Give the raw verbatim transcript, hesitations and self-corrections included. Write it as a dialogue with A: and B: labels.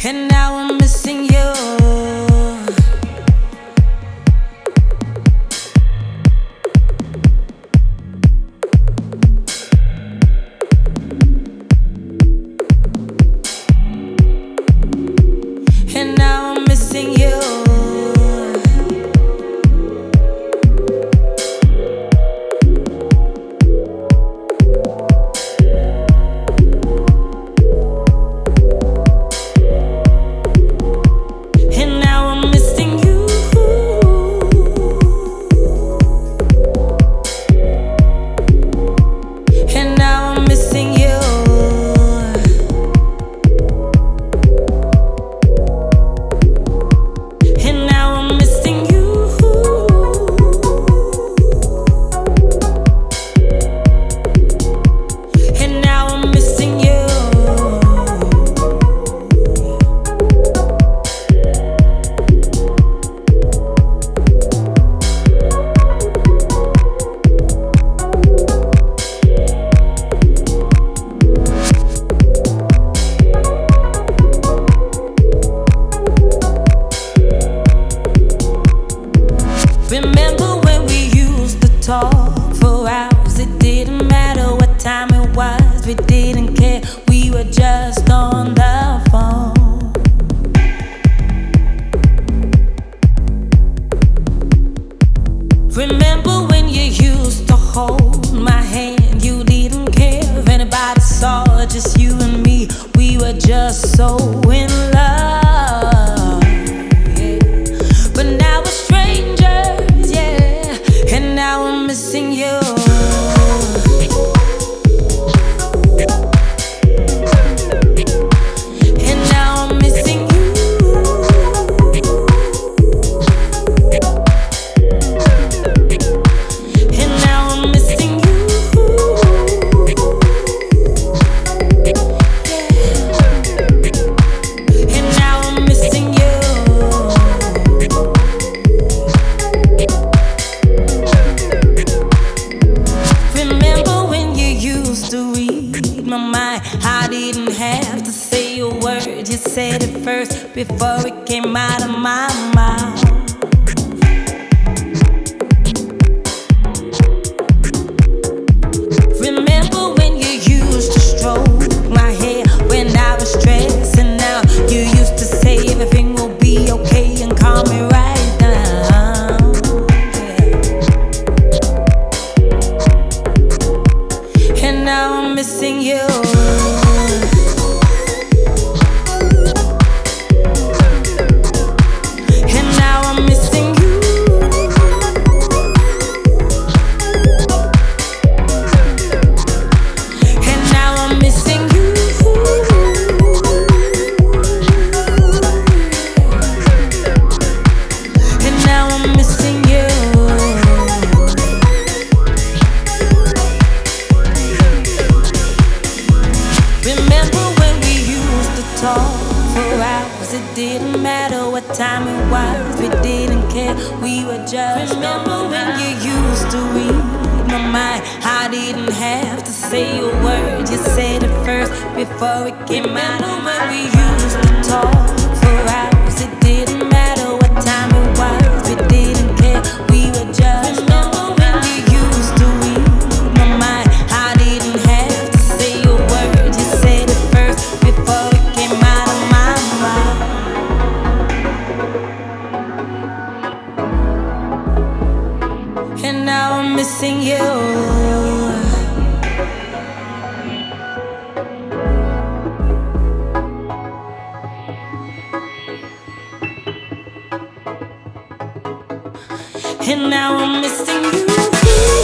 A: and now I'm missing you. And now I'm missing you. Remember when we used to talk for hours? It didn't matter what time it was. We didn't care. We were just on the phone. Remember when you used to hold my hand? You didn't care if anybody saw, just you and me. We were just so in love, yeah. But now we're strangers, yeah. And now I'm missing you. And now I'm missing you. And now I'm missing you. And now I'm missing you. Remember when you used to read my mind? I didn't have to say a word. You said it first before it came out of my mouth. Remember when you used to stroke my hair when I was stressed, and now you used to say everything will be okay and calm me right down, yeah. And now I'm missing you. And now I'm missing you. And now I'm missing you. And now I'm missing you. Remember when we used to talk for hours? It didn't matter what time it was. We didn't care. We were just. Remember when you used to read my mind? I didn't have to say a word. You said it first before it came out. When we used to talk for hours, it didn't matter what time it was. We didn't care. We were just. Remember when you used to read my mind? I didn't have to say a word. You said it first before it came out of my mouth. And now I'm missing you. And now I'm missing you.